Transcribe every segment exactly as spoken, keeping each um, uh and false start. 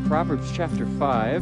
Proverbs chapter five.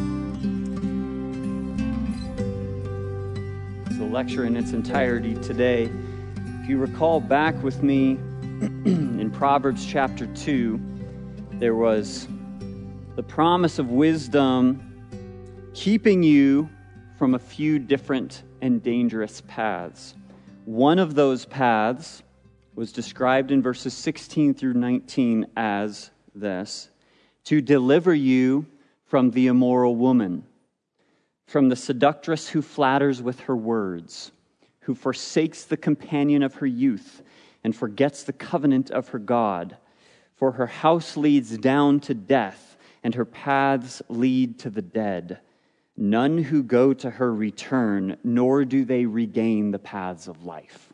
It's the lecture in its entirety today. If you recall back with me in Proverbs chapter two, there was the promise of wisdom keeping you from a few different and dangerous paths. One of those paths was described in verses sixteen through nineteen as this: to deliver you from the immoral woman, from the seductress who flatters with her words, who forsakes the companion of her youth and forgets the covenant of her God. For her house leads down to death, and her paths lead to the dead. None who go to her return, nor do they regain the paths of life.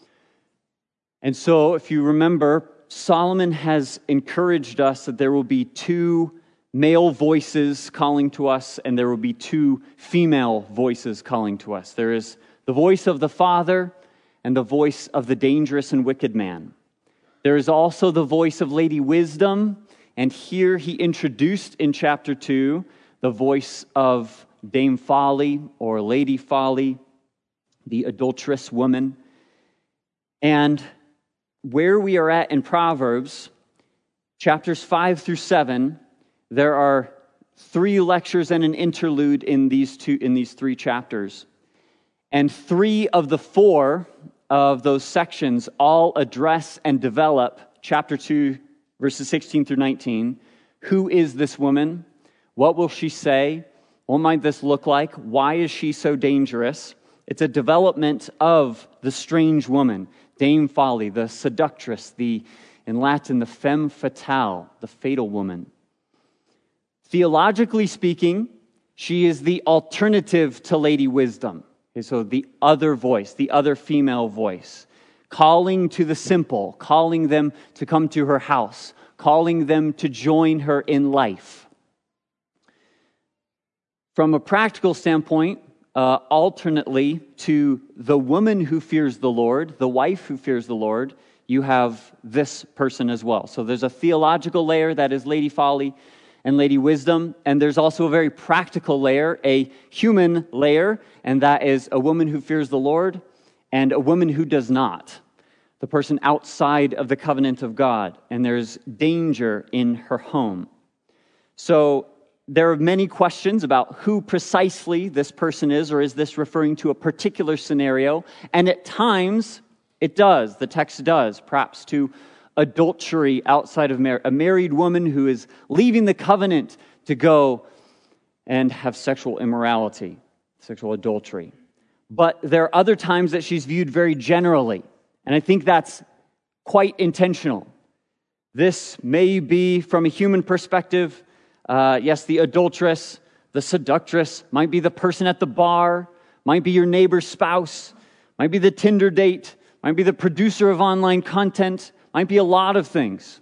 And so, if you remember, Solomon has encouraged us that there will be two male voices calling to us, and there will be two female voices calling to us. There is the voice of the father and the voice of the dangerous and wicked man. There is also the voice of Lady Wisdom, and here he introduced in chapter two the voice of Dame Folly or Lady Folly, the adulterous woman. And where we are at in Proverbs, chapters five through seven, there are three lectures and an interlude in these two in these three chapters. And three of the four of those sections all address and develop chapter two, verses sixteen through nineteen. Who is this woman? What will she say? What might this look like? Why is she so dangerous? It's a development of the strange woman, Dame Folly, the seductress, the, in Latin, the femme fatale, the fatal woman. Theologically speaking, she is the alternative to Lady Wisdom. Okay, so the other voice, the other female voice, calling to the simple, calling them to come to her house, calling them to join her in life. From a practical standpoint, uh, alternately to the woman who fears the Lord, the wife who fears the Lord, you have this person as well. So there's a theological layer that is Lady Folly and Lady Wisdom, and there's also a very practical layer, a human layer, and that is a woman who fears the Lord and a woman who does not, the person outside of the covenant of God, and there's danger in her home. So there are many questions about who precisely this person is, or is this referring to a particular scenario? And at times, it does, the text does, perhaps to adultery outside of marriage, a married woman who is leaving the covenant to go and have sexual immorality, sexual adultery. But there are other times that she's viewed very generally, and I think that's quite intentional. This may be, from a human perspective, Uh, yes, the adulteress, the seductress, might be the person at the bar, might be your neighbor's spouse, might be the Tinder date, might be the producer of online content, might be a lot of things.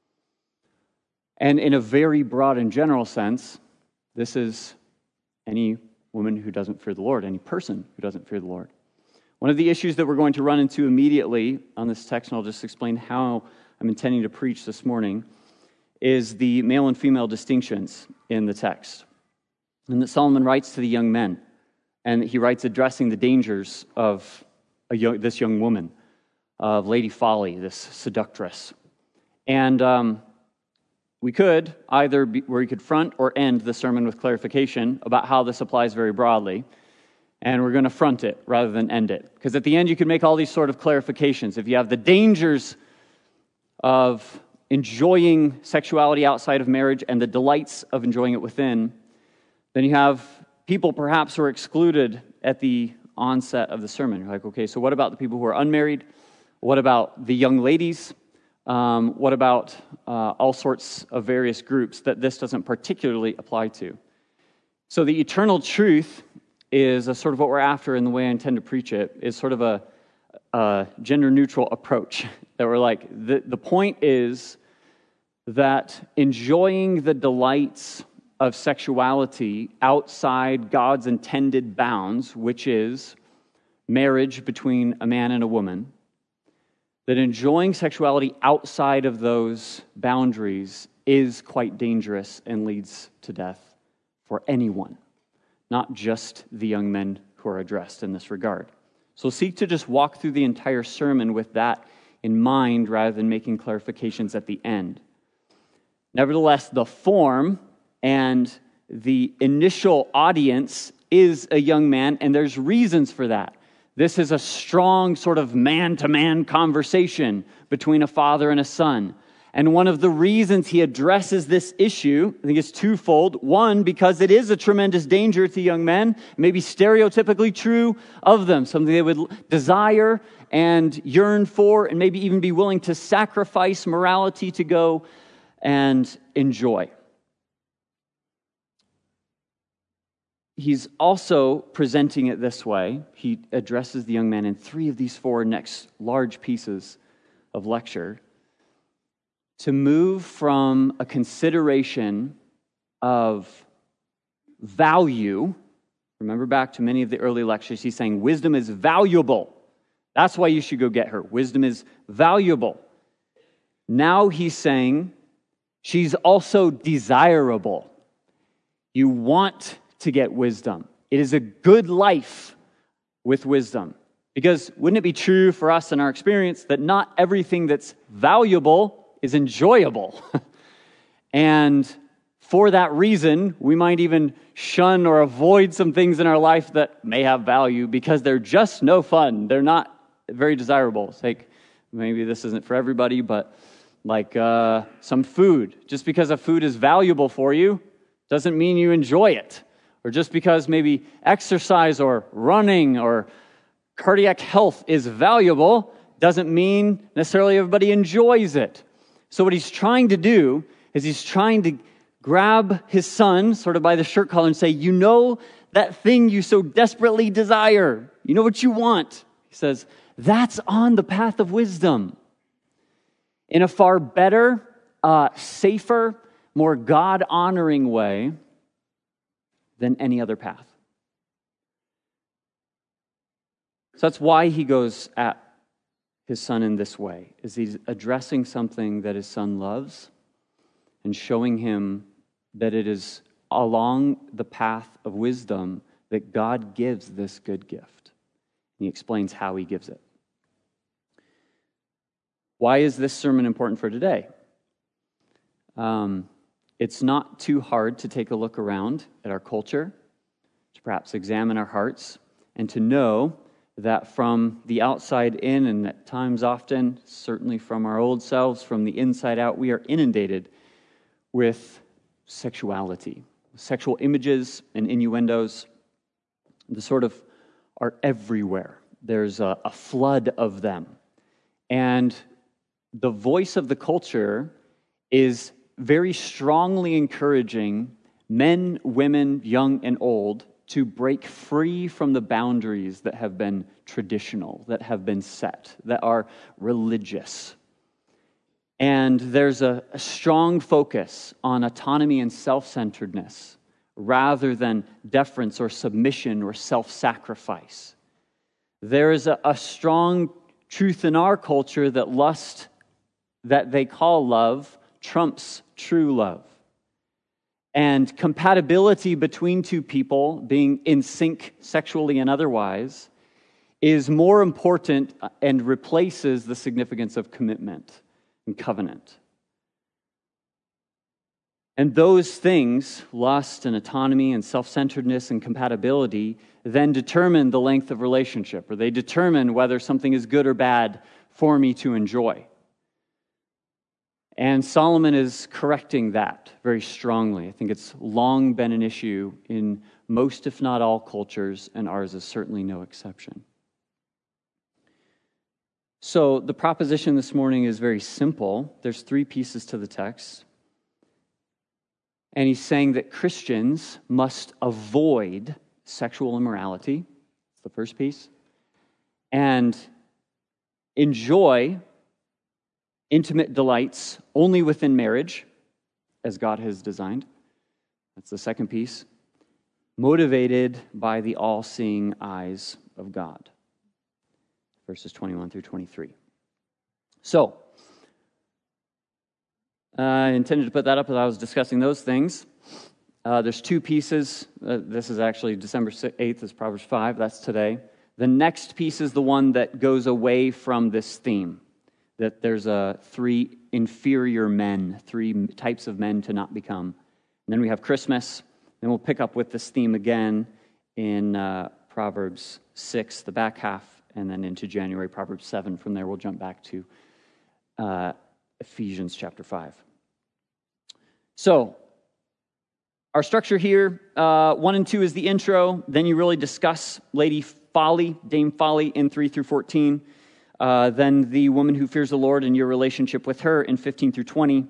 And in a very broad and general sense, this is any woman who doesn't fear the Lord, any person who doesn't fear the Lord. One of the issues that we're going to run into immediately on this text, and I'll just explain how I'm intending to preach this morning, is the male and female distinctions in the text. And that Solomon writes to the young men, and he writes addressing the dangers of a young, this young woman, of Lady Folly, this seductress. And um, we could either, be, where we could front or end the sermon with clarification about how this applies very broadly, and we're going to front it rather than end it. Because at the end you can make all these sort of clarifications. If you have the dangers of enjoying sexuality outside of marriage and the delights of enjoying it within, then you have people perhaps who are excluded at the onset of the sermon. You're like, okay, so what about the people who are unmarried? What about the young ladies? Um, what about uh, all sorts of various groups that this doesn't particularly apply to? So the eternal truth is a sort of what we're after, in the way I intend to preach it, is sort of a Uh, gender-neutral approach. That we're like, the, the point is that enjoying the delights of sexuality outside God's intended bounds, which is marriage between a man and a woman, that enjoying sexuality outside of those boundaries is quite dangerous and leads to death for anyone, not just the young men who are addressed in this regard. So seek to just walk through the entire sermon with that in mind rather than making clarifications at the end. Nevertheless, the form and the initial audience is a young man, and there's reasons for that. This is a strong sort of man-to-man conversation between a father and a son. And one of the reasons he addresses this issue, I think it's twofold. One, because it is a tremendous danger to young men, maybe stereotypically true of them, something they would desire and yearn for, and maybe even be willing to sacrifice morality to go and enjoy. He's also presenting it this way. He addresses the young man in three of these four next large pieces of lecture to move from a consideration of value. Remember back to many of the early lectures, he's saying wisdom is valuable. That's why you should go get her. Wisdom is valuable. Now he's saying she's also desirable. You want to get wisdom. It is a good life with wisdom. Because wouldn't it be true for us in our experience that not everything that's valuable is enjoyable? And for that reason, we might even shun or avoid some things in our life that may have value because they're just no fun. They're not very desirable. It's like, maybe this isn't for everybody, but like uh, some food. Just because a food is valuable for you doesn't mean you enjoy it. Or just because maybe exercise or running or cardiac health is valuable doesn't mean necessarily everybody enjoys it. So what he's trying to do is he's trying to grab his son sort of by the shirt collar and say, you know that thing you so desperately desire. You know what you want. He says, that's on the path of wisdom. In a far better, uh, safer, more God-honoring way than any other path. So that's why he goes at his son in this way, is he's addressing something that his son loves and showing him that it is along the path of wisdom that God gives this good gift. And he explains how he gives it. Why is this sermon important for today? Um, it's not too hard to take a look around at our culture, to perhaps examine our hearts, and to know that from the outside in, and at times often, certainly from our old selves, from the inside out, we are inundated with sexuality. Sexual images and innuendos, the sort of are everywhere. There's a, a flood of them. And the voice of the culture is very strongly encouraging men, women, young and old, to break free from the boundaries that have been traditional, that have been set, that are religious. And there's a, a strong focus on autonomy and self-centeredness rather than deference or submission or self-sacrifice. There is a, a strong truth in our culture that lust, that they call love, trumps true love. And compatibility between two people, being in sync sexually and otherwise, is more important and replaces the significance of commitment and covenant. And those things, lust and autonomy and self-centeredness and compatibility, then determine the length of relationship, or they determine whether something is good or bad for me to enjoy. And Solomon is correcting that very strongly. I think it's long been an issue in most, if not all, cultures, and ours is certainly no exception. So the proposition this morning is very simple. There's three pieces to the text. And he's saying that Christians must avoid sexual immorality. That's the first piece. And enjoy intimate delights only within marriage, as God has designed. That's the second piece. Motivated by the all-seeing eyes of God. Verses twenty-one through twenty-three. So, Uh, I intended to put that up as I was discussing those things. Uh, there's two pieces. Uh, this is actually December eighth is Proverbs five. That's today. The next piece is the one that goes away from this theme, that there's uh, three inferior men, three types of men to not become. And then we have Christmas. Then we'll pick up with this theme again in uh, Proverbs six, the back half, and then into January, Proverbs seven. From there, we'll jump back to uh, Ephesians chapter five. So, our structure here, uh, one and two is the intro. Then you really discuss Lady Folly, Dame Folly, in three through fourteen. Uh, then the woman who fears the Lord and your relationship with her in fifteen through twenty.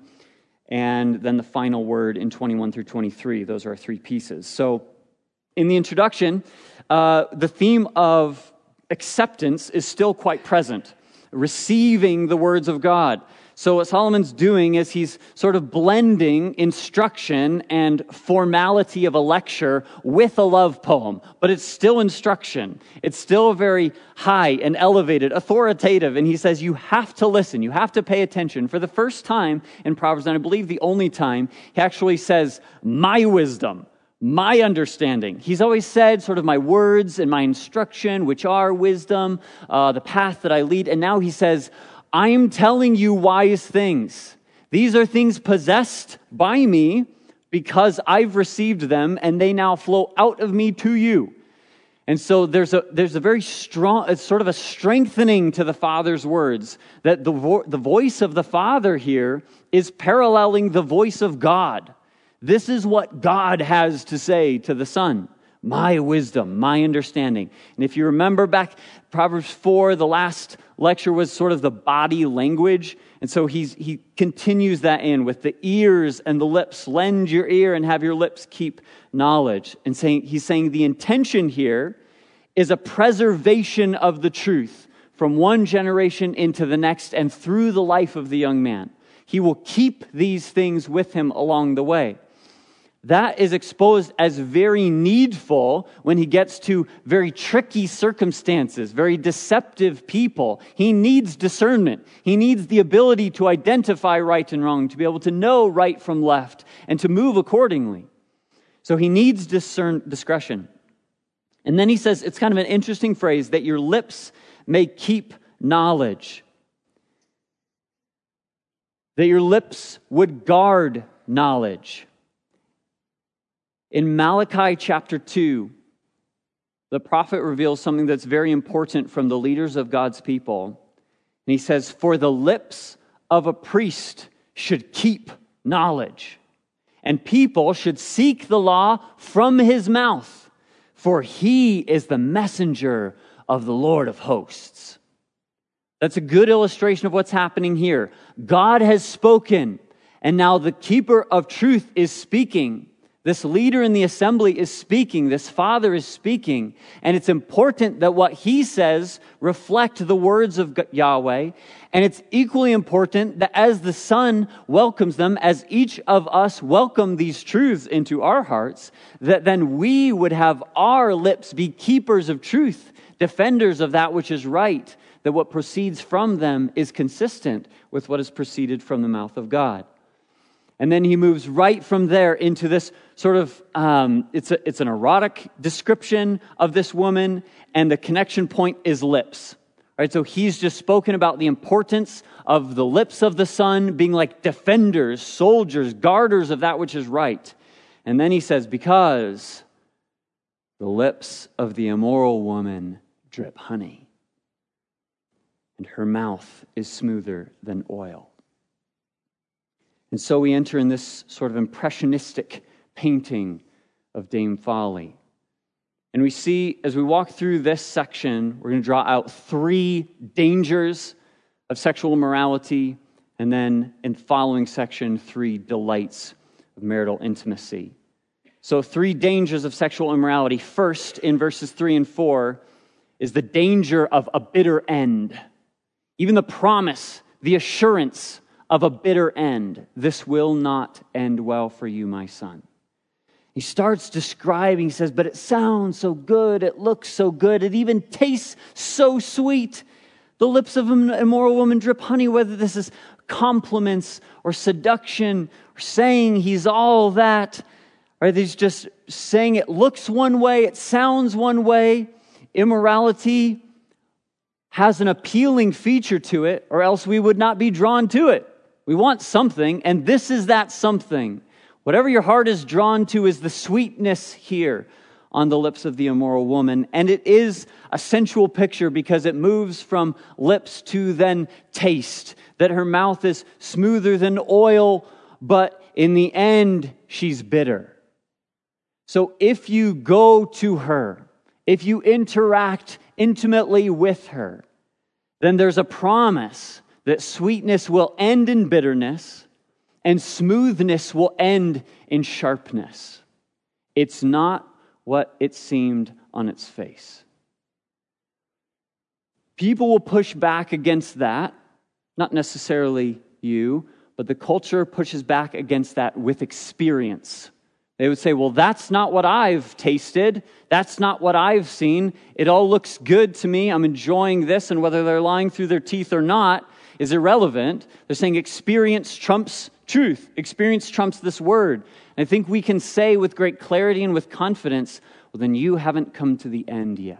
And then the final word in twenty-one through twenty-three. Those are our three pieces. So, in the introduction, uh, the theme of acceptance is still quite present. Receiving the words of God. So what Solomon's doing is he's sort of blending instruction and formality of a lecture with a love poem, but it's still instruction. It's still very high and elevated, authoritative, and he says you have to listen, you have to pay attention. For the first time in Proverbs, and I believe the only time, he actually says, my wisdom, my understanding. He's always said sort of my words and my instruction, which are wisdom, uh, the path that I lead, and now he says, I am telling you wise things. These are things possessed by me because I've received them and they now flow out of me to you. And so there's a there's a very strong, it's sort of a strengthening to the Father's words that the, vo- the voice of the Father here is paralleling the voice of God. This is what God has to say to the Son. My wisdom, my understanding. And if you remember back, Proverbs four, the last lecture was sort of the body language. And so he's, he continues that in with the ears and the lips. Lend your ear and have your lips keep knowledge. And saying he's saying the intention here is a preservation of the truth from one generation into the next and through the life of the young man. He will keep these things with him along the way. That is exposed as very needful when he gets to very tricky circumstances, very deceptive people. He needs discernment. He needs the ability to identify right and wrong, to be able to know right from left, and to move accordingly. So he needs discern, discretion. And then he says, it's kind of an interesting phrase, that your lips may keep knowledge. That your lips would guard knowledge. In Malachi chapter two, the prophet reveals something that's very important from the leaders of God's people. And he says, for the lips of a priest should keep knowledge, and people should seek the law from his mouth, for he is the messenger of the Lord of hosts. That's a good illustration of what's happening here. God has spoken, and now the keeper of truth is speaking. This leader in the assembly is speaking. This father is speaking. And it's important that what he says reflect the words of Yahweh. And it's equally important that as the Son welcomes them, as each of us welcome these truths into our hearts, that then we would have our lips be keepers of truth, defenders of that which is right, that what proceeds from them is consistent with what has proceeded from the mouth of God. And then he moves right from there into this sort of, um, it's a, it's an erotic description of this woman, and the connection point is lips. Right? So he's just spoken about the importance of the lips of the Son being like defenders, soldiers, guarders of that which is right. And then he says, because the lips of the immoral woman drip honey, and her mouth is smoother than oil. And so we enter in this sort of impressionistic painting of Dame Folly. And we see, as we walk through this section, we're going to draw out three dangers of sexual immorality, and then in the following section, three delights of marital intimacy. So three dangers of sexual immorality. First, in verses three and four, is the danger of a bitter end. Even the promise, the assurance of a bitter end. This will not end well for you, my son. He starts describing, he says, but it sounds so good, it looks so good, it even tastes so sweet. The lips of an immoral woman drip honey, whether this is compliments or seduction or saying he's all that, or he's just saying it looks one way, it sounds one way. Immorality has an appealing feature to it, or else we would not be drawn to it. We want something, and this is that something. Whatever your heart is drawn to is the sweetness here on the lips of the immoral woman. And it is a sensual picture because it moves from lips to then taste, that her mouth is smoother than oil, but in the end, she's bitter. So if you go to her, if you interact intimately with her, then there's a promise that sweetness will end in bitterness and smoothness will end in sharpness. It's not what it seemed on its face. People will push back against that, not necessarily you, but the culture pushes back against that with experience. They would say, well, that's not what I've tasted. That's not what I've seen. It all looks good to me. I'm enjoying this, and whether they're lying through their teeth or not is irrelevant. They're saying experience trumps truth. Experience trumps this word. And I think we can say with great clarity and with confidence, well, then you haven't come to the end yet.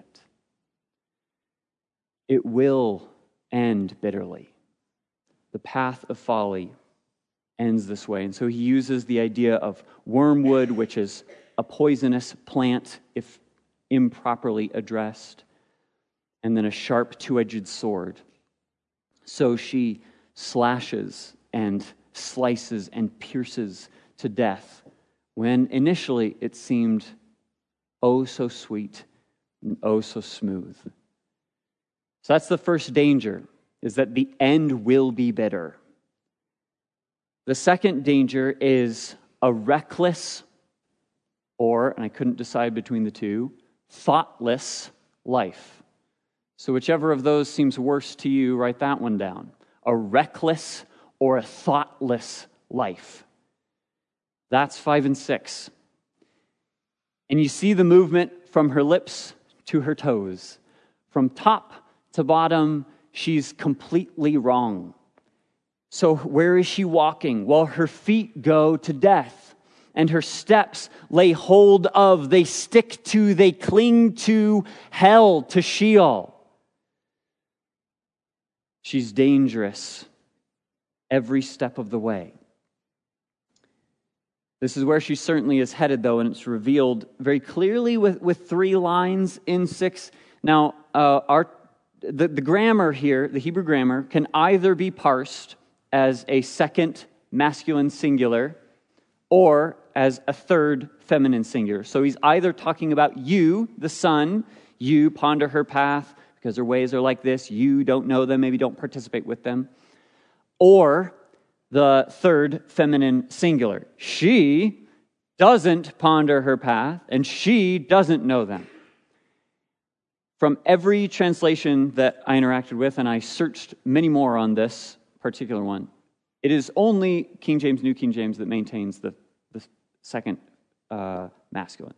It will end bitterly. The path of folly ends this way. And so he uses the idea of wormwood, which is a poisonous plant if improperly addressed, and then a sharp two-edged sword. So she slashes and slices and pierces to death when initially it seemed oh so sweet and oh so smooth. So that's the first danger, is that the end will be bitter. The second danger is a reckless, or, and I couldn't decide between the two, thoughtless life. So whichever of those seems worse to you, write that one down. A reckless or a thoughtless life. That's five and six. And you see the movement from her lips to her toes. From top to bottom, she's completely wrong. So where is she walking? Well, her feet go to death, and her steps lay hold of, they stick to, they cling to hell, to Sheol. She's dangerous every step of the way. This is where she certainly is headed, though, and it's revealed very clearly with, with three lines in six. Now, uh, our the, the grammar here, the Hebrew grammar, can either be parsed as a second masculine singular or as a third feminine singular. So he's either talking about you, the son, you ponder her path because her ways are like this, you don't know them, maybe don't participate with them, or the third feminine singular. She doesn't ponder her path, and she doesn't know them. From every translation that I interacted with, and I searched many more on this particular one, it is only King James, New King James, that maintains the, the second uh, masculine.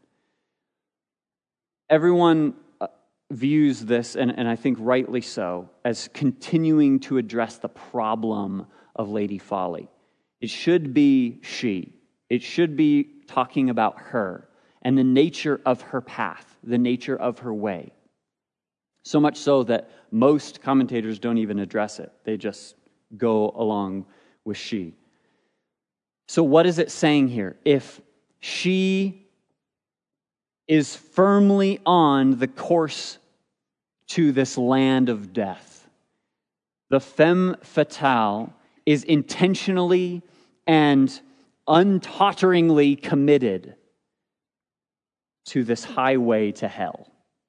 Everyone uh, views this, and, and I think rightly so, as continuing to address the problem of Lady Folly. It should be she. It should be talking about her and the nature of her path, the nature of her way. So much so that most commentators don't even address it. They just go along with she. So what is it saying here? If she is firmly on the course to this land of death, the femme fatale is intentionally and untotteringly committed to this highway to hell.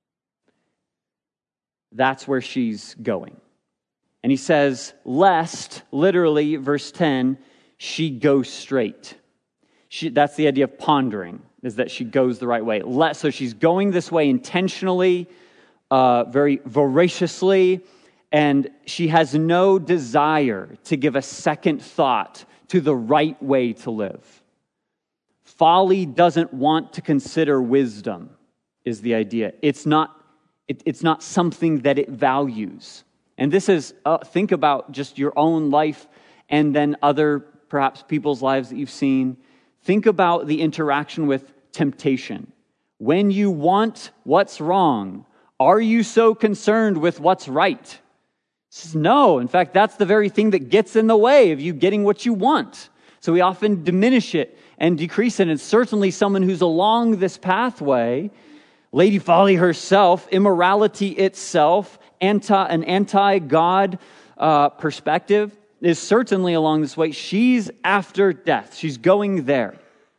That's where she's going. And he says, lest, literally, verse ten, she goes straight. She, that's the idea of pondering, is that she goes the right way. Lest, so she's going this way intentionally, uh, very voraciously, and she has no desire to give a second thought to the right way to live. Folly doesn't want to consider wisdom, is the idea. It's not, it, it's not something that it values. And this is, uh, think about just your own life and then other, perhaps, people's lives that you've seen. Think about the interaction with temptation. When you want what's wrong, are you so concerned with what's right? Says, no. In fact, that's the very thing that gets in the way of you getting what you want. So we often diminish it and decrease it. And certainly someone who's along this pathway, Lady Folly herself, immorality itself, anti an anti-God uh, perspective is certainly along this way. She's after death. She's going there.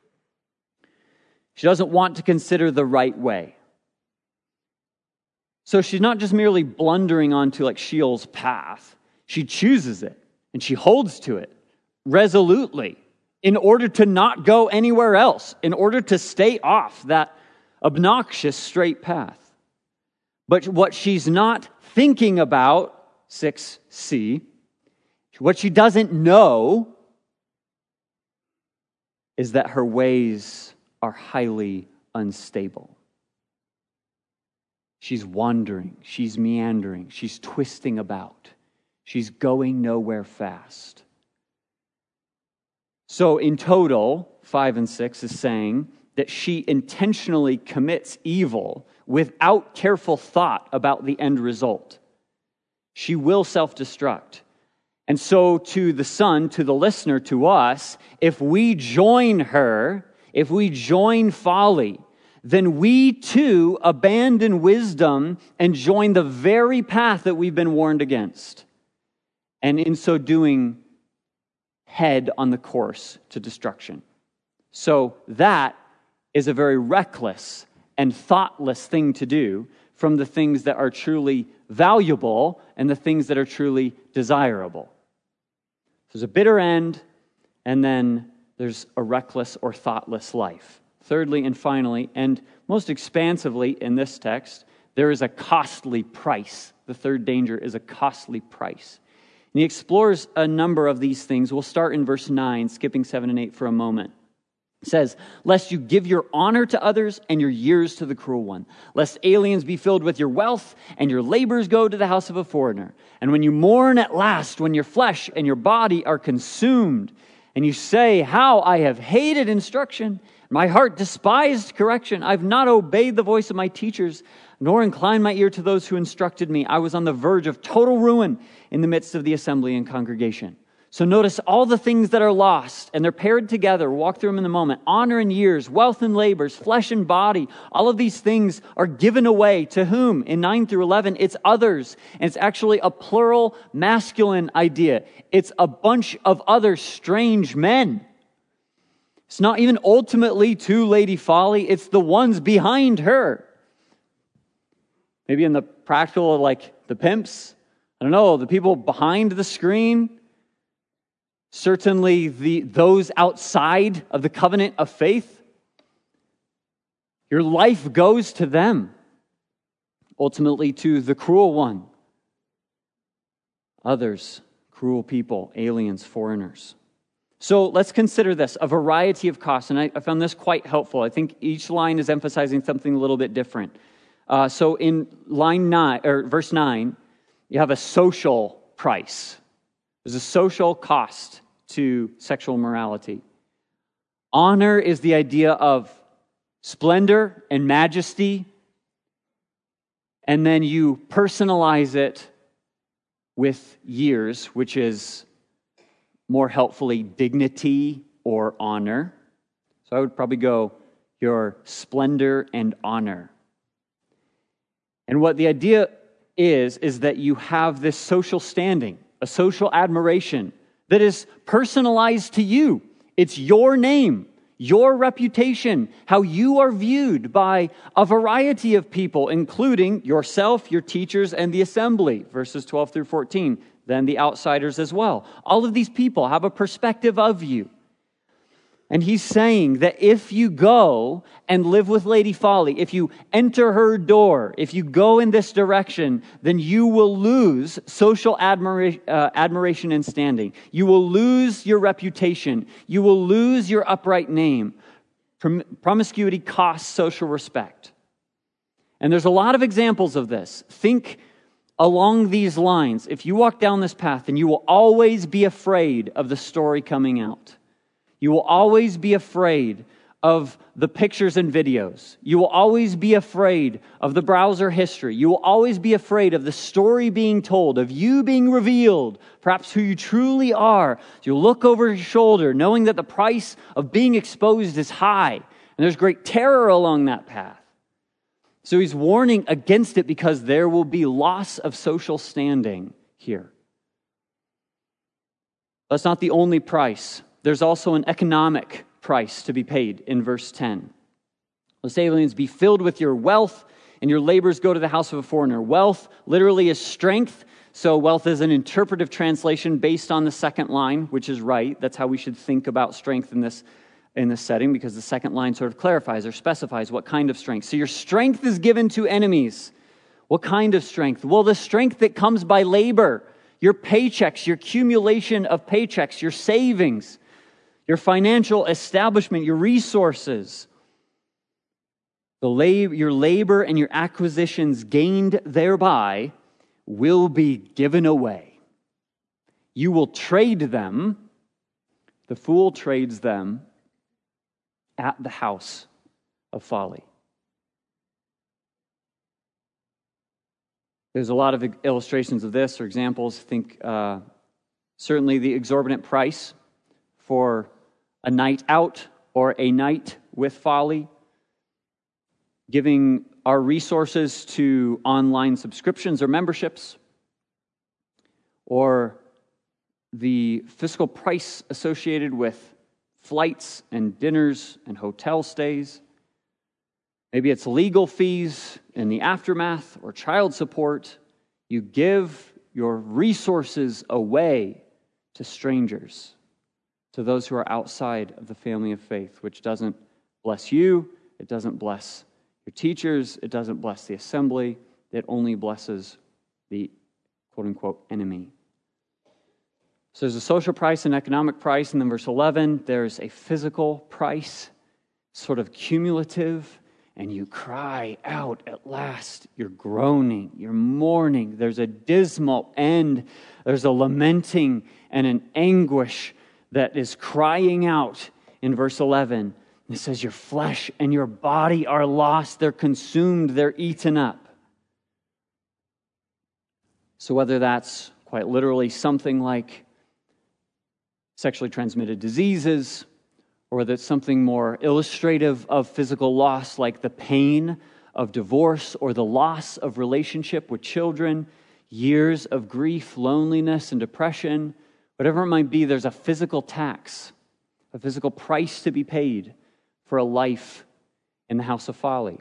She doesn't want to consider the right way. So she's not just merely blundering onto like Sheol's path. She chooses it and she holds to it resolutely in order to not go anywhere else, in order to stay off that obnoxious straight path. But what she's not thinking about, six C, what she doesn't know is that her ways are highly unstable. She's wandering, she's meandering, she's twisting about, she's going nowhere fast. So in total, five and six is saying that she intentionally commits evil without careful thought about the end result. She will self-destruct. And so to the son, to the listener, to us, if we join her, if we join folly, then we too abandon wisdom and join the very path that we've been warned against. And in so doing, head on the course to destruction. So that is a very reckless and thoughtless thing to do from the things that are truly valuable and the things that are truly desirable. There's a bitter end, and then there's a reckless or thoughtless life. Thirdly and finally, and most expansively in this text, there is a costly price. The third danger is a costly price. And he explores a number of these things. We'll start in verse nine, skipping seven and eight for a moment. It says, lest you give your honor to others and your years to the cruel one, lest aliens be filled with your wealth and your labors go to the house of a foreigner. And when you mourn at last, when your flesh and your body are consumed, and you say, how I have hated instruction, my heart despised correction. I've not obeyed the voice of my teachers, nor inclined my ear to those who instructed me. I was on the verge of total ruin in the midst of the assembly and congregation. So notice all the things that are lost, and they're paired together. We'll walk through them in a moment. Honor and years, wealth and labors, flesh and body. All of these things are given away to whom? In nine through eleven, it's others. And it's actually a plural masculine idea. It's a bunch of other strange men. It's not even ultimately to Lady Folly. It's the ones behind her. Maybe in the practical, like the pimps. I don't know, the people behind the screen. Certainly the those outside of the covenant of faith. Your life goes to them. Ultimately to the cruel one. Others, cruel people, aliens, foreigners. So let's consider this, a variety of costs. And I, I found this quite helpful. I think each line is emphasizing something a little bit different. Uh, so in line nine, or verse nine, you have a social price. There's a social cost to sexual morality. Honor is the idea of splendor and majesty, and then you personalize it with years, which is more helpfully dignity or honor. So I would probably go your splendor and honor. And what the idea is, is that you have this social standing, a social admiration that is personalized to you. It's your name, your reputation, how you are viewed by a variety of people, including yourself, your teachers, and the assembly, verses twelve through fourteen, then the outsiders as well. All of these people have a perspective of you. And he's saying that if you go and live with Lady Folly, if you enter her door, if you go in this direction, then you will lose social admira- uh, admiration and standing. You will lose your reputation. You will lose your upright name. Prom- promiscuity costs social respect. And there's a lot of examples of this. Think along these lines, if you walk down this path, then you will always be afraid of the story coming out. You will always be afraid of the pictures and videos. You will always be afraid of the browser history. You will always be afraid of the story being told, of you being revealed, perhaps who you truly are. So you'll look over your shoulder, knowing that the price of being exposed is high, and there's great terror along that path. So he's warning against it because there will be loss of social standing here. That's not the only price. There's also an economic price to be paid in verse ten. Lest aliens be filled with your wealth, and your labors go to the house of a foreigner. Wealth literally is strength. So wealth is an interpretive translation based on the second line, which is right. That's how we should think about strength in this in this setting, because the second line sort of clarifies or specifies what kind of strength. So your strength is given to enemies. What kind of strength? Well, the strength that comes by labor, your paychecks, your accumulation of paychecks, your savings, your financial establishment, your resources. The lab- your labor and your acquisitions gained thereby will be given away. You will trade them. The fool trades them at the house of folly. There's a lot of illustrations of this or examples. Think uh, certainly the exorbitant price for a night out or a night with folly, giving our resources to online subscriptions or memberships, or the fiscal price associated with flights and dinners and hotel stays. Maybe it's legal fees in the aftermath or child support. You give your resources away to strangers, to those who are outside of the family of faith, which doesn't bless you, it doesn't bless your teachers, it doesn't bless the assembly, it only blesses the quote-unquote enemy. So there's a social price and economic price, and then verse eleven, there's a physical price, sort of cumulative, and you cry out at last. You're groaning, you're mourning. There's a dismal end. There's a lamenting and an anguish that is crying out in verse eleven. It says, your flesh and your body are lost. They're consumed. They're eaten up. So whether that's quite literally something like sexually transmitted diseases, or whether it's something more illustrative of physical loss, like the pain of divorce or the loss of relationship with children, years of grief, loneliness, and depression, whatever it might be, there's a physical tax, a physical price to be paid for a life in the house of folly.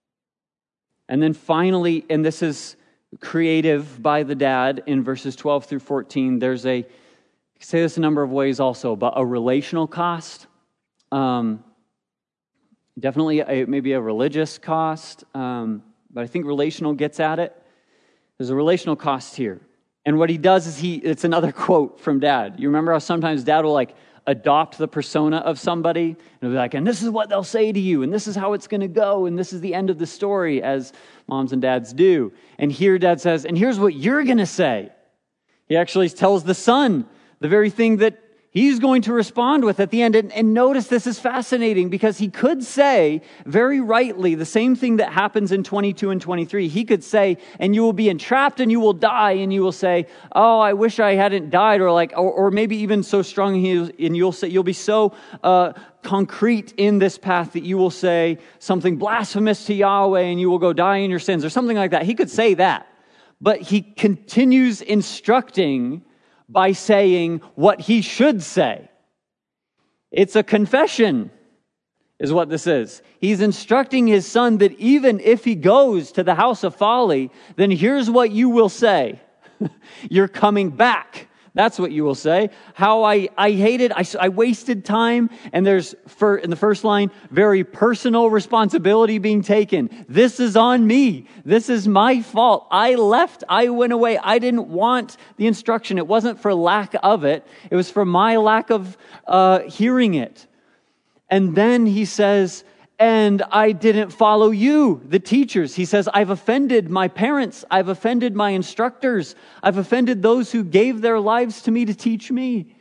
And then finally, and this is creative by the dad in verses twelve through fourteen, there's a, I say this a number of ways also, but a relational cost. Um, definitely a, maybe a religious cost, um, but I think relational gets at it. There's a relational cost here. And what he does is he, it's another quote from dad. You remember how sometimes dad will like adopt the persona of somebody and he'll be like, and this is what they'll say to you, and this is how it's going to go, and this is the end of the story, as moms and dads do. And here dad says, and here's what you're going to say. He actually tells the son the very thing that he's going to respond with at the end. And, and notice this is fascinating, because he could say very rightly the same thing that happens in twenty-two and twenty-three. He could say, and you will be entrapped and you will die. And you will say, oh, I wish I hadn't died. Or like, or, or maybe even so strong, and you'll say, you'll be so uh, concrete in this path that you will say something blasphemous to Yahweh and you will go die in your sins, or something like that. He could say that. But he continues instructing by saying what he should say. It's a confession, is what this is. He's instructing his son that even if he goes to the house of folly, then here's what you will say. You're coming back. That's what you will say. How I, I hated, I, I wasted time, and there's, for, in the first line, very personal responsibility being taken. This is on me. This is my fault. I left. I went away. I didn't want the instruction. It wasn't for lack of it. It was for my lack of uh, hearing it. And then he says, and I didn't follow you, the teachers. He says, I've offended my parents. I've offended my instructors. I've offended those who gave their lives to me to teach me.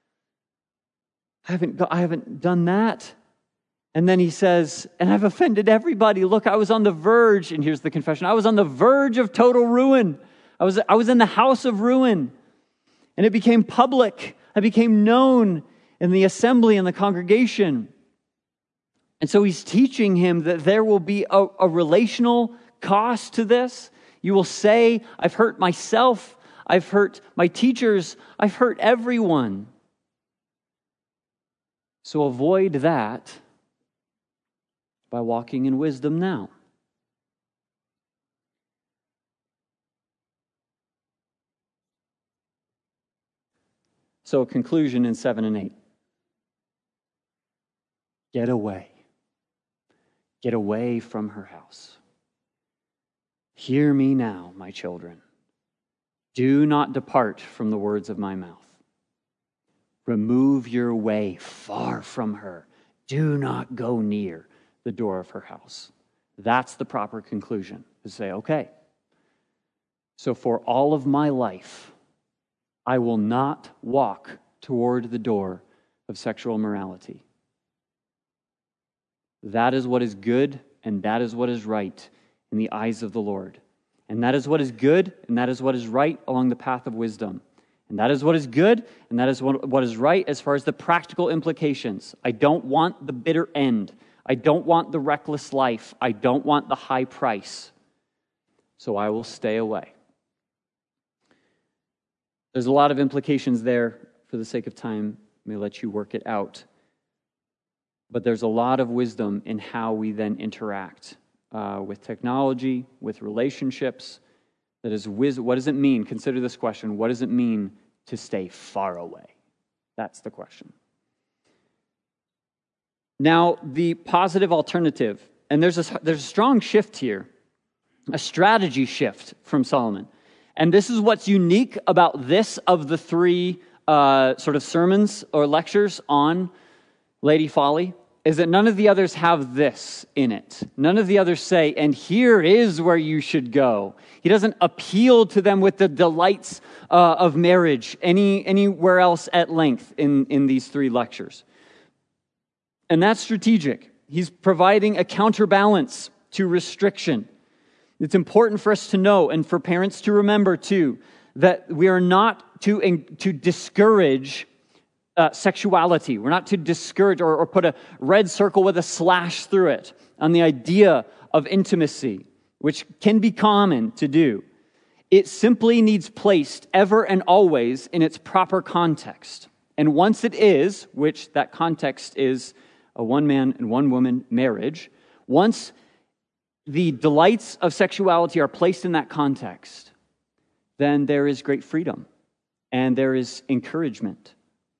I haven't, I haven't done that. And then he says, and I've offended everybody. Look, I was on the verge, and here's the confession. I was on the verge of total ruin. I was, I was in the house of ruin. And it became public. I became known in the assembly and the congregation. And so he's teaching him that there will be a, a relational cost to this. You will say, I've hurt myself. I've hurt my teachers. I've hurt everyone. So avoid that by walking in wisdom now. So a conclusion in seven and eight. Get away. Get away from her house. Hear me now, my children. Do not depart from the words of my mouth. Remove your way far from her. Do not go near the door of her house. That's the proper conclusion. To say, okay, so for all of my life, I will not walk toward the door of sexual morality. That is what is good, and that is what is right in the eyes of the Lord. And that is what is good, and that is what is right along the path of wisdom. And that is what is good, and that is what, what is right as far as the practical implications. I don't want the bitter end. I don't want the reckless life. I don't want the high price. So I will stay away. There's a lot of implications there. For the sake of time, I may let you work it out. But there's a lot of wisdom in how we then interact uh, with technology, with relationships. That is, what does it mean? Consider this question. What does it mean to stay far away? That's the question. Now, the positive alternative, and there's a, there's a strong shift here, a strategy shift from Solomon. And this is what's unique about this of the three uh, sort of sermons or lectures on Lady Folly, is that none of the others have this in it. None of the others say, and here is where you should go. He doesn't appeal to them with the delights uh, of marriage any anywhere else at length in, in these three lectures. And that's strategic. He's providing a counterbalance to restriction. It's important for us to know, and for parents to remember too, that we are not to, to discourage Uh, sexuality. We're not to discourage or, or put a red circle with a slash through it on the idea of intimacy, which can be common to do. It simply needs placed ever and always in its proper context. And once it is, which that context is a one-man and one-woman marriage, once the delights of sexuality are placed in that context, then there is great freedom and there is encouragement.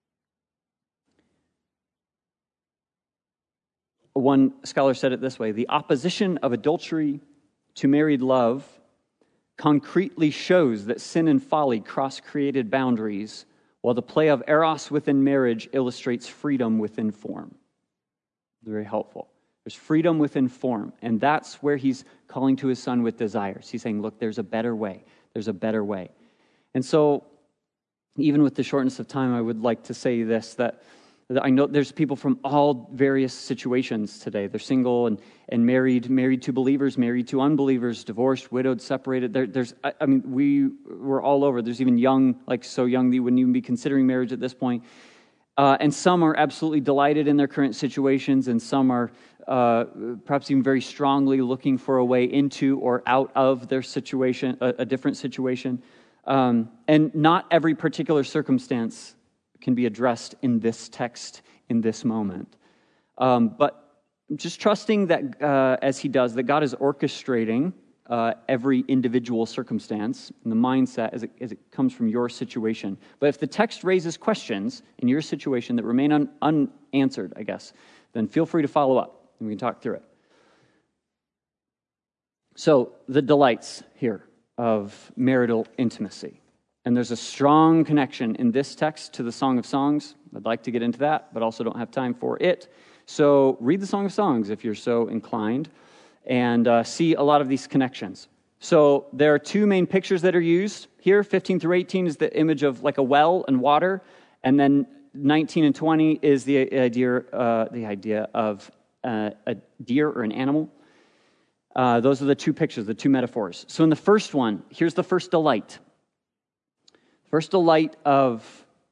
One scholar said it this way: the opposition of adultery to married love concretely shows that sin and folly cross created boundaries, while the play of eros within marriage illustrates freedom within form. Very helpful. There's freedom within form, and that's where he's calling to his son with desires. He's saying, look, there's a better way. There's a better way. And so, even with the shortness of time, I would like to say this, that I know there's people from all various situations today. They're single and, and married, married to believers, married to unbelievers, divorced, widowed, separated. There, there's, I, I mean, we we're all over. There's even young, like so young that you wouldn't even be considering marriage at this point. Uh, and some are absolutely delighted in their current situations, and some are uh, perhaps even very strongly looking for a way into or out of their situation, a, a different situation. Um, and not every particular circumstance can be addressed in this text, in this moment. Um, but just trusting that uh, as he does, that God is orchestrating uh, every individual circumstance and the mindset as it, as it comes from your situation. But if the text raises questions in your situation that remain un, unanswered, I guess, then feel free to follow up and we can talk through it. So, the delights here of marital intimacy. And there's a strong connection in this text to the Song of Songs. I'd like to get into that, but also don't have time for it. So read the Song of Songs if you're so inclined, and uh, see a lot of these connections. So there are two main pictures that are used here. fifteen through eighteen is the image of like a well and water, and then nineteen and twenty is the idea, uh, the idea of uh, a deer or an animal. Uh, those are the two pictures, the two metaphors. So in the first one, here's the first delight. First delight of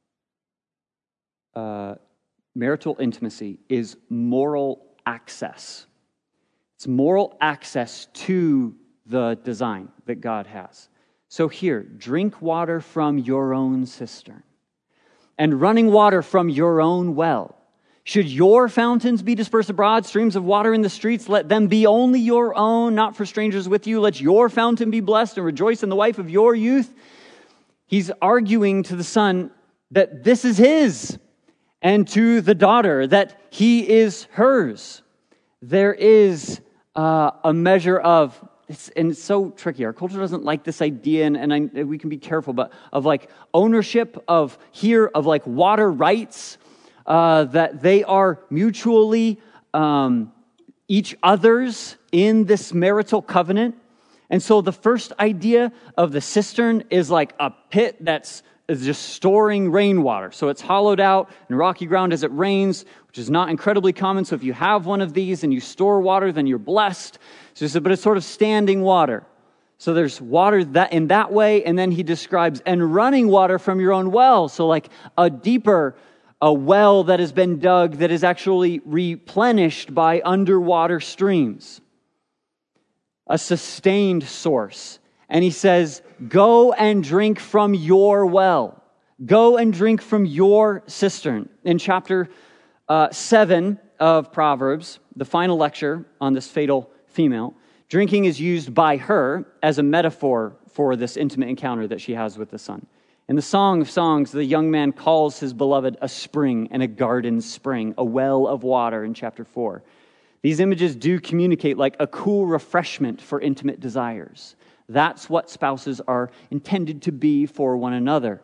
uh, marital intimacy is moral access. It's moral access to the design that God has. So here, drink water from your own cistern, and running water from your own well. Should your fountains be dispersed abroad, streams of water in the streets, let them be only your own, not for strangers with you. Let your fountain be blessed, and rejoice in the wife of your youth. He's arguing to the son that this is his, and to the daughter that he is hers. There is uh, a measure of, it's, and it's so tricky. Our culture doesn't like this idea, and, and I, we can be careful, but of like ownership of here, of like water rights, uh, that they are mutually um, each other's in this marital covenant. And so the first idea of the cistern is like a pit that's is just storing rainwater. So it's hollowed out and rocky ground as it rains, which is not incredibly common. So if you have one of these and you store water, then you're blessed. So it's, but it's sort of standing water. So there's water that in that way, and then he describes and running water from your own well. So like a deeper, a well that has been dug that is actually replenished by underwater streams. A sustained source. And he says, go and drink from your well. Go and drink from your cistern. In chapter uh, seven of Proverbs, the final lecture on this fatal female, drinking is used by her as a metaphor for this intimate encounter that she has with the son. In the Song of Songs, the young man calls his beloved a spring and a garden spring, a well of water in chapter four. These images do communicate like a cool refreshment for intimate desires. That's what spouses are intended to be for one another.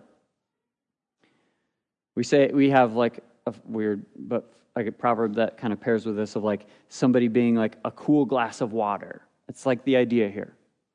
We say we have like a weird, but like a proverb that kind of pairs with this of like somebody being like a cool glass of water. It's like the idea here.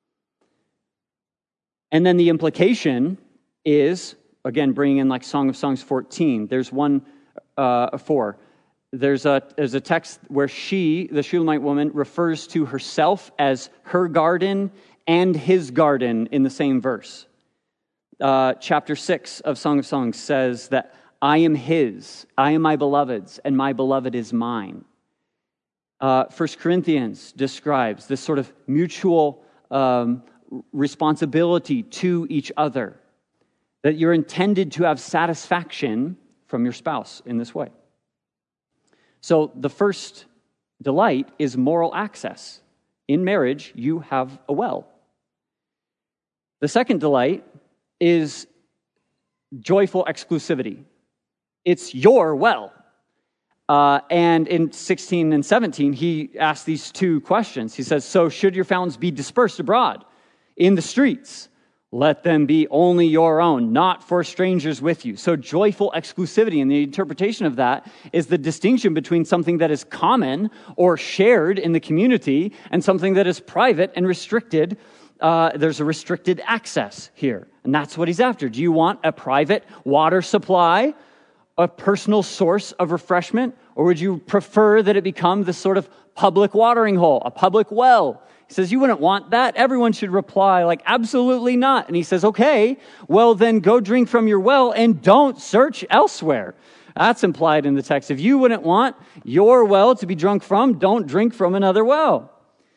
And then the implication is, again, bringing in like Song of Songs fourteen. There's one, uh, four. There's a, there's a text where she, the Shulamite woman, refers to herself as her garden and his garden in the same verse. Uh, chapter six of Song of Songs says that I am his, I am my beloved's, and my beloved is mine. Uh, First Corinthians describes this sort of mutual um, responsibility to each other, that you're intended to have satisfaction from your spouse in this way. So the first delight is moral access. In marriage, you have a well. The second delight is joyful exclusivity. It's your well. Uh, and in sixteen and seventeen, he asks these two questions. He says, so should your fountains be dispersed abroad in the streets? Let them be only your own, not for strangers with you. So joyful exclusivity, and the interpretation of that is the distinction between something that is common or shared in the community and something that is private and restricted. Uh, there's a restricted access here, and that's what he's after. Do you want a private water supply, a personal source of refreshment, or would you prefer that it become this sort of public watering hole, a public well? He says, you wouldn't want that. Everyone should reply like, absolutely not. And he says, okay, well then go drink from your well and don't search elsewhere. That's implied in the text. If you wouldn't want your well to be drunk from, don't drink from another well.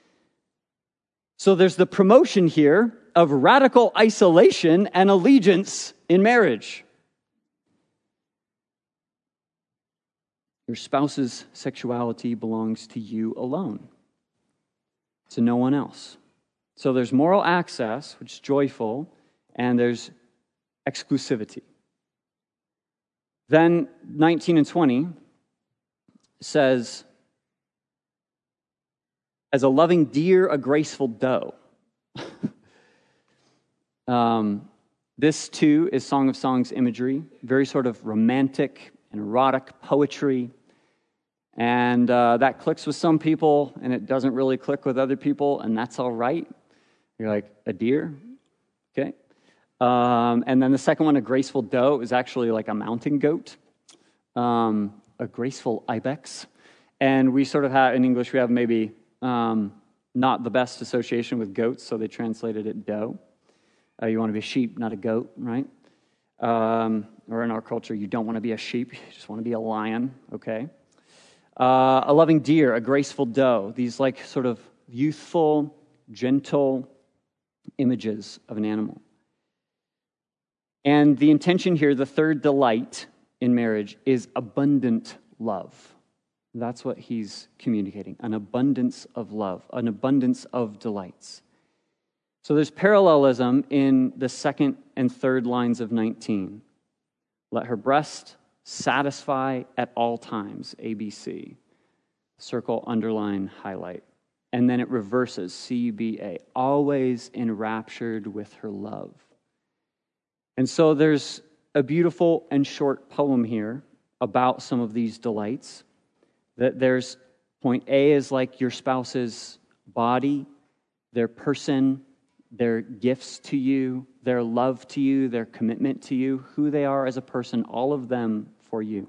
So there's the promotion here of radical isolation and allegiance in marriage. Your spouse's sexuality belongs to you alone, to no one else. So there's moral access, which is joyful, and there's exclusivity. Then nineteen and twenty says, as a loving deer, a graceful doe. um, this too is Song of Songs imagery, very sort of romantic and erotic poetry. And uh, that clicks with some people, and it doesn't really click with other people, and that's all right. You're like, a deer? Okay. Um, and then the second one, a graceful doe, is actually like a mountain goat, um, a graceful ibex. And we sort of have, in English, we have maybe um, not the best association with goats, so they translated it doe. Uh, you want to be a sheep, not a goat, right? Um, or in our culture, you don't want to be a sheep, you just want to be a lion, okay? Uh, a loving deer, a graceful doe, these like sort of youthful, gentle images of an animal. And the intention here, the third delight in marriage, is abundant love. That's what he's communicating, an abundance of love, an abundance of delights. So there's parallelism in the second and third lines of nineteen. Let her breast satisfy at all times, A B C. Circle, underline, highlight. And then it reverses, C B A, always enraptured with her love. And so there's a beautiful and short poem here about some of these delights. That there's, point A is like your spouse's body, their person, their gifts to you, their love to you, their commitment to you, who they are as a person, all of them for you.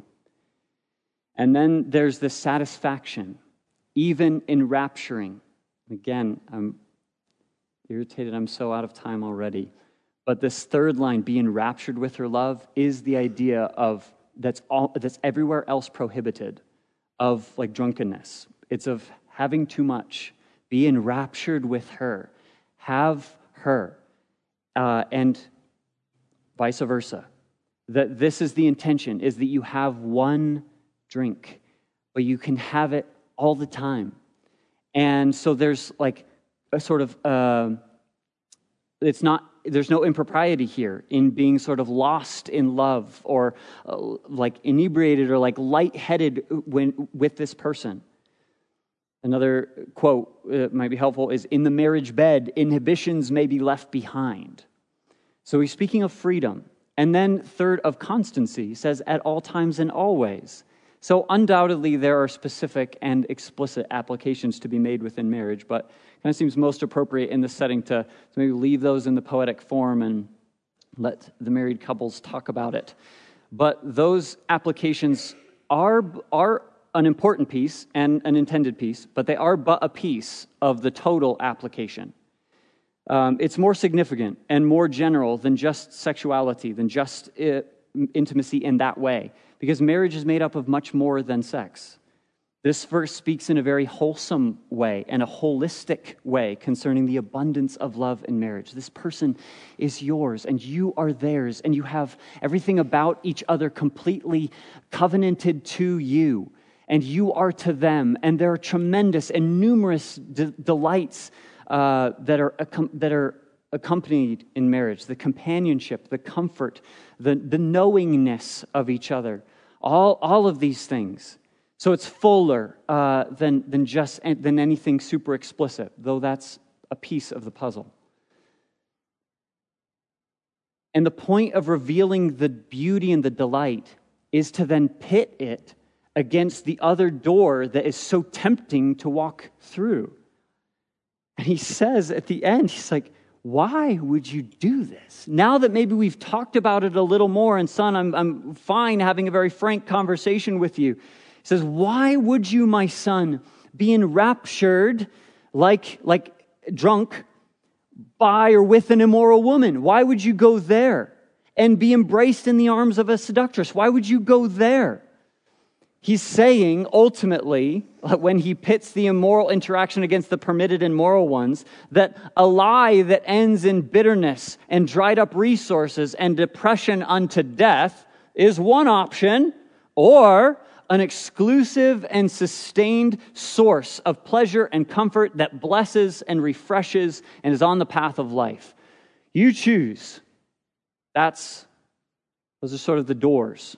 And then there's the satisfaction, even enrapturing. Again, I'm irritated, I'm so out of time already. But this third line, be enraptured with her love, is the idea of that's all that's everywhere else prohibited, of like drunkenness. It's of having too much. Be enraptured with her. Have her. Uh, and vice versa. That this is the intention, is that you have one drink, but you can have it all the time. And so there's like a sort of, uh, it's not, there's no impropriety here in being sort of lost in love or uh, like inebriated or like lightheaded when with this person. Another quote that might be helpful is, in the marriage bed, inhibitions may be left behind. So he's speaking of freedom. And then third, of constancy, he says at all times and always. So undoubtedly there are specific and explicit applications to be made within marriage, but it kind of seems most appropriate in this setting to, to maybe leave those in the poetic form and let the married couples talk about it. But those applications are, are an important piece and an intended piece, but they are but a piece of the total application. Um, it's more significant and more general than just sexuality, than just uh, intimacy in that way, because marriage is made up of much more than sex. This verse speaks in a very wholesome way and a holistic way concerning the abundance of love in marriage. This person is yours and you are theirs, and you have everything about each other completely covenanted to you, and you are to them, and there are tremendous and numerous de- delights uh, that are that are accompanied in marriage: the companionship, the comfort, the, the knowingness of each other, all, all of these things. So it's fuller uh, than, than just than anything super explicit, though that's a piece of the puzzle. And the point of revealing the beauty and the delight is to then pit it against the other door that is so tempting to walk through. And he says at the end, he's like, why would you do this? Now that maybe we've talked about it a little more, and son, I'm, I'm fine having a very frank conversation with you. He says, why would you, my son, be enraptured like, like drunk by or with an immoral woman? Why would you go there and be embraced in the arms of a seductress? Why would you go there? He's saying, ultimately, when he pits the immoral interaction against the permitted and moral ones, that a lie that ends in bitterness and dried up resources and depression unto death is one option, or an exclusive and sustained source of pleasure and comfort that blesses and refreshes and is on the path of life. You choose. That's, those are sort of the doors.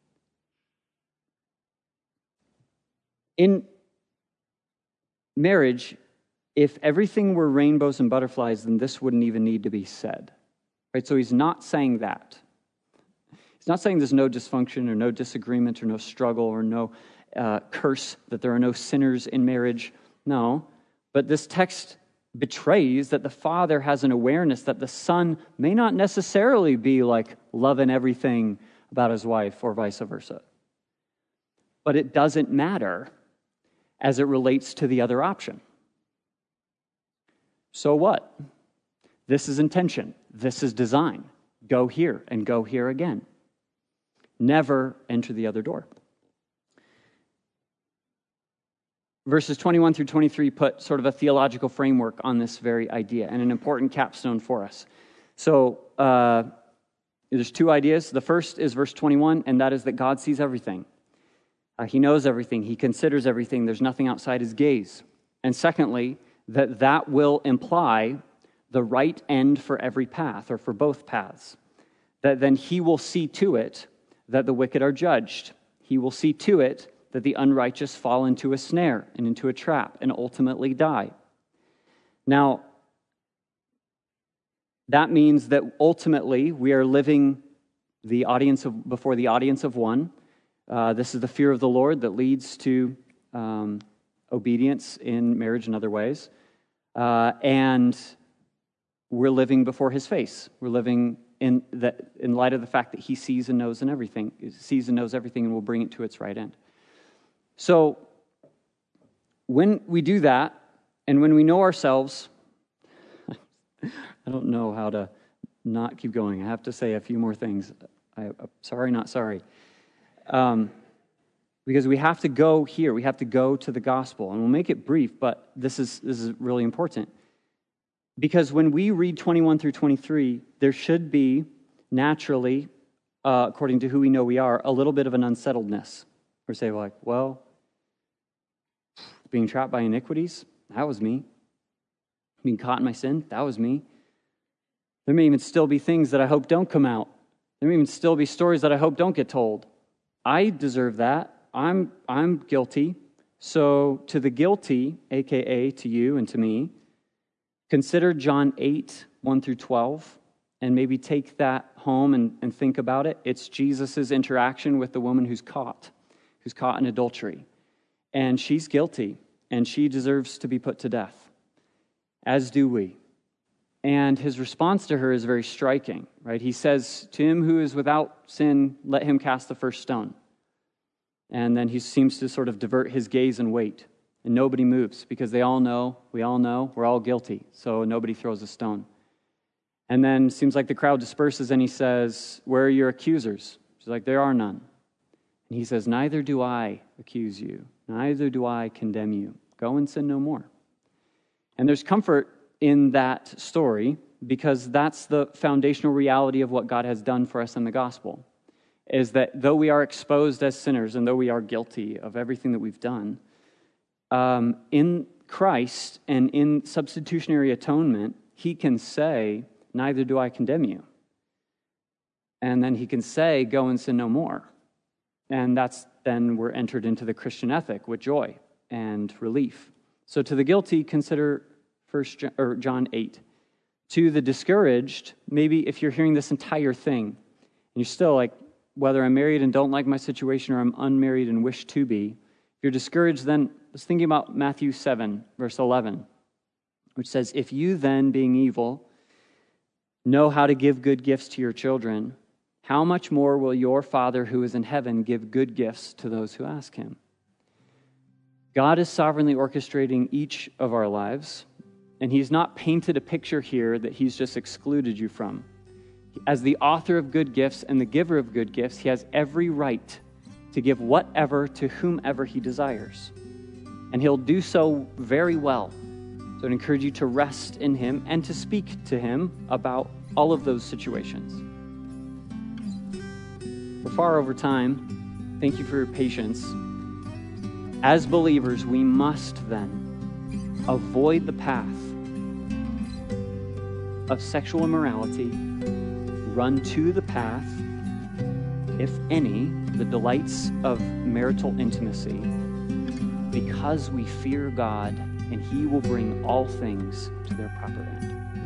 In marriage, if everything were rainbows and butterflies, then this wouldn't even need to be said. Right? So he's not saying that. He's not saying there's no dysfunction or no disagreement or no struggle or no uh, curse, that there are no sinners in marriage. No, but this text betrays that the father has an awareness that the son may not necessarily be like loving everything about his wife or vice versa. But it doesn't matter as it relates to the other option. So what? This is intention. This is design. Go here and go here again. Never enter the other door. Verses twenty-one through twenty-three put sort of a theological framework on this very idea and an important capstone for us. So uh, there's two ideas. The first is verse twenty-one, and that is that God sees everything. Uh, he knows everything. He considers everything. There's nothing outside his gaze. And secondly, that that will imply the right end for every path, or for both paths. That then he will see to it that the wicked are judged. He will see to it that the unrighteous fall into a snare and into a trap and ultimately die. Now, that means that ultimately we are living the audience of, before the audience of one. Uh, this is the fear of the Lord that leads to um, obedience in marriage and other ways. Uh, and we're living before his face. We're living in that in light of the fact that he sees and knows and everything, sees and knows everything, and will bring it to its right end. So when we do that, and when we know ourselves, I don't know how to not keep going. I have to say a few more things. I, I'm sorry, not sorry. Um, because we have to go here. We have to go to the gospel. And we'll make it brief, but this is this is really important. Because when we read twenty-one through twenty-three, there should be naturally, uh, according to who we know we are, a little bit of an unsettledness. Or say like, well, being trapped by iniquities, that was me. Being caught in my sin, that was me. There may even still be things that I hope don't come out. There may even still be stories that I hope don't get told. I deserve that. I'm I'm guilty. So to the guilty, a k a to you and to me, consider John eight, one through twelve, and maybe take that home and, and think about it. It's Jesus' interaction with the woman who's caught, who's caught in adultery. And she's guilty, and she deserves to be put to death, as do we. And his response to her is very striking, right? He says, to him who is without sin, let him cast the first stone. And then he seems to sort of divert his gaze and wait. And nobody moves because they all know, we all know, we're all guilty. So nobody throws a stone. And then it seems like the crowd disperses and he says, where are your accusers? She's like, there are none. And he says, neither do I accuse you. Neither do I condemn you. Go and sin no more. And there's comfort in that story because that's the foundational reality of what God has done for us in the gospel, is that though we are exposed as sinners and though we are guilty of everything that we've done, um, in Christ and in substitutionary atonement, he can say, neither do I condemn you. And then he can say, go and sin no more. And that's then we're entered into the Christian ethic with joy and relief. So to the guilty, consider First or John eight. To the discouraged, maybe if you're hearing this entire thing, and you're still like, whether I'm married and don't like my situation or I'm unmarried and wish to be, if you're discouraged, then let's think about Matthew seven, verse eleven, which says, if you then, being evil, know how to give good gifts to your children, how much more will your Father who is in heaven give good gifts to those who ask him? God is sovereignly orchestrating each of our lives, and he's not painted a picture here that he's just excluded you from. As the author of good gifts and the giver of good gifts, he has every right to give whatever to whomever he desires. And he'll do so very well. So I'd encourage you to rest in him and to speak to him about all of those situations. We're far over time. Thank you for your patience. As believers, we must then avoid the path of sexual immorality, run to the path, if any, the delights of marital intimacy, because we fear God and he will bring all things to their proper end.